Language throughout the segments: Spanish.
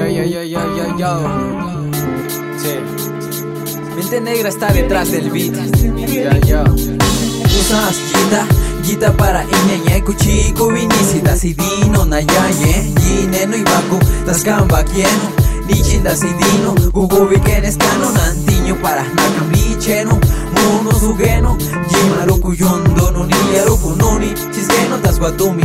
Yo. Sí. Mente negra está detrás del beat. Yo. Usas gita para iñeñe kuchi kubinisi dasidino nayaye yineno ibaku taskamba kieno nichinda sidino gugubi kenes kano nantiño para nakamlicheno muno sugeno yimaru kuyondo no niyaru kunoni chisgeno taswatumi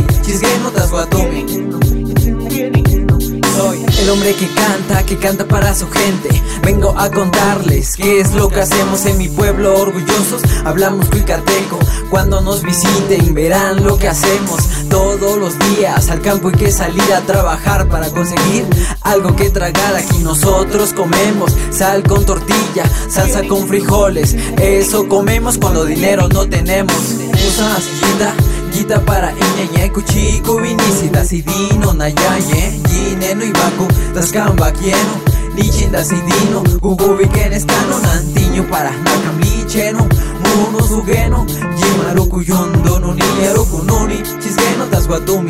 Soy el hombre que canta para su gente. Vengo a contarles qué es lo que hacemos en mi pueblo. Orgullosos, hablamos cuicateco. Cuando nos visiten verán lo que hacemos. Todos los días al campo hay que salir a trabajar para conseguir algo que tragar. Aquí nosotros comemos sal con tortilla, salsa con frijoles. Eso comemos cuando dinero no tenemos. Usas gita para iñeñe kuchi kubinisi dasidino nayaye yineno ibaku taskamba kieno nichinda sidino gugubi kenes kano nantiño para nakamlicheno muno sugeno yimaru kuyondo no niyaru kunoni chisgeno taswatumi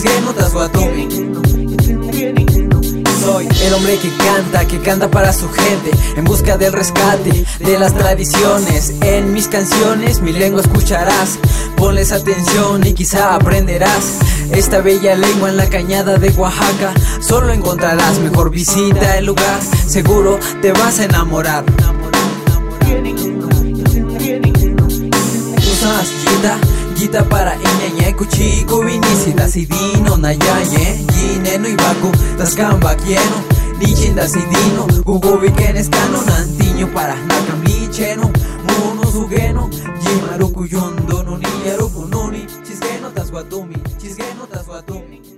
Soy el hombre que canta para su gente, en busca del rescate de las tradiciones. En mis canciones mi lengua escucharás, ponles atención y quizá aprenderás esta bella lengua en la cañada de Oaxaca. Solo encontrarás, mejor visita el lugar, seguro te vas a enamorar. Usas gita para iñeñe kuchi kubinisi dasidino nayaye yineno ibaku taskamba kieno nichinda sidino gugubi kenes kano nantiño para nakamlicheno muno sugeno yimaru kuyondo no niyaru kunoni chisgeno taswatumi